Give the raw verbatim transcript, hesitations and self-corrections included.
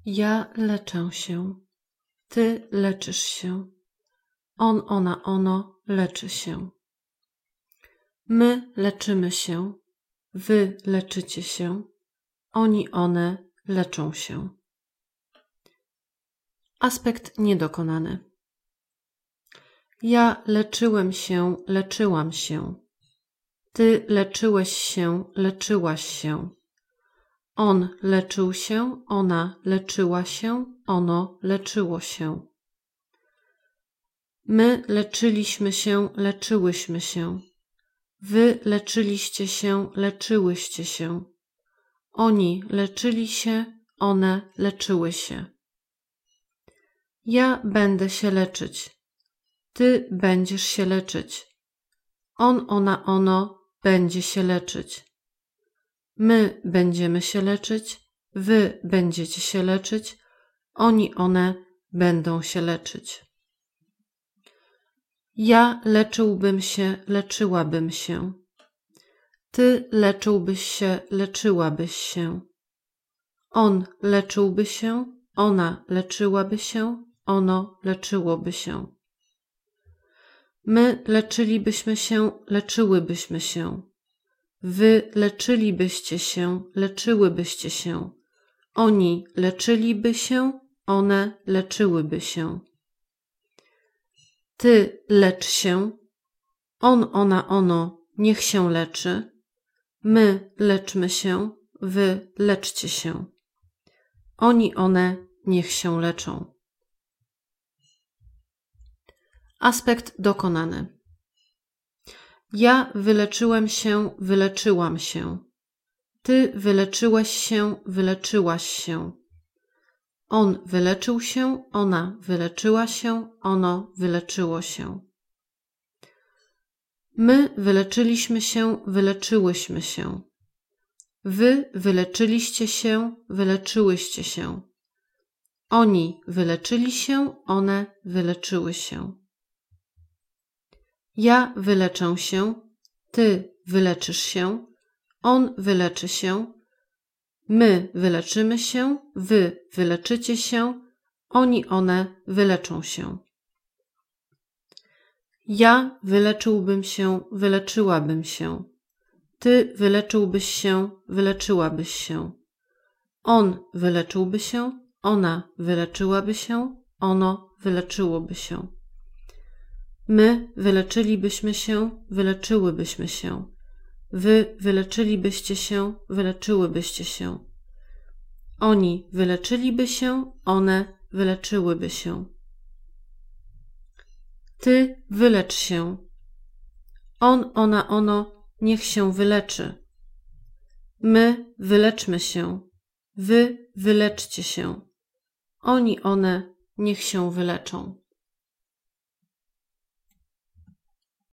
Ja leczę się. Ty leczysz się. On, ona, ono leczy się. My leczymy się. Wy leczycie się. Oni, one leczą się. Aspekt niedokonany. Ja leczyłem się, leczyłam się. Ty leczyłeś się, leczyłaś się. On leczył się, ona leczyła się, ono leczyło się. My leczyliśmy się, leczyłyśmy się. Wy leczyliście się, leczyłyście się. Oni leczyli się, one leczyły się. Ja będę się leczyć. Ty będziesz się leczyć. On, ona, ono będzie się leczyć. My będziemy się leczyć, wy będziecie się leczyć, oni, one będą się leczyć. Ja leczyłbym się, leczyłabym się. Ty leczyłbyś się, leczyłabyś się. On leczyłby się, ona leczyłaby się, ono leczyłoby się. My leczylibyśmy się, leczyłybyśmy się. Wy leczylibyście się, leczyłybyście się. Oni leczyliby się, one leczyłyby się. Ty lecz się. On, ona, ono niech się leczy. My leczmy się, wy leczcie się. Oni, one niech się leczą. Aspekt dokonany. Ja wyleczyłem się, wyleczyłam się. Ty wyleczyłeś się, wyleczyłaś się. On wyleczył się, ona wyleczyła się, ono wyleczyło się. My wyleczyliśmy się, wyleczyłyśmy się. Wy wyleczyliście się, wyleczyłyście się. Oni wyleczyli się, one wyleczyły się. Ja wyleczę się, ty wyleczysz się, on wyleczy się, my wyleczymy się, wy wyleczycie się, oni, one wyleczą się. Ja wyleczyłbym się, wyleczyłabym się. Ty wyleczyłbyś się, wyleczyłabyś się. On wyleczyłby się, ona wyleczyłaby się, ono wyleczyłoby się. My wyleczylibyśmy się, wyleczyłybyśmy się. Wy wyleczylibyście się, wyleczyłybyście się. Oni wyleczyliby się, one wyleczyłyby się. Ty wylecz się. On, ona, ono niech się wyleczy. My wyleczmy się. Wy wyleczcie się. Oni, one niech się wyleczą.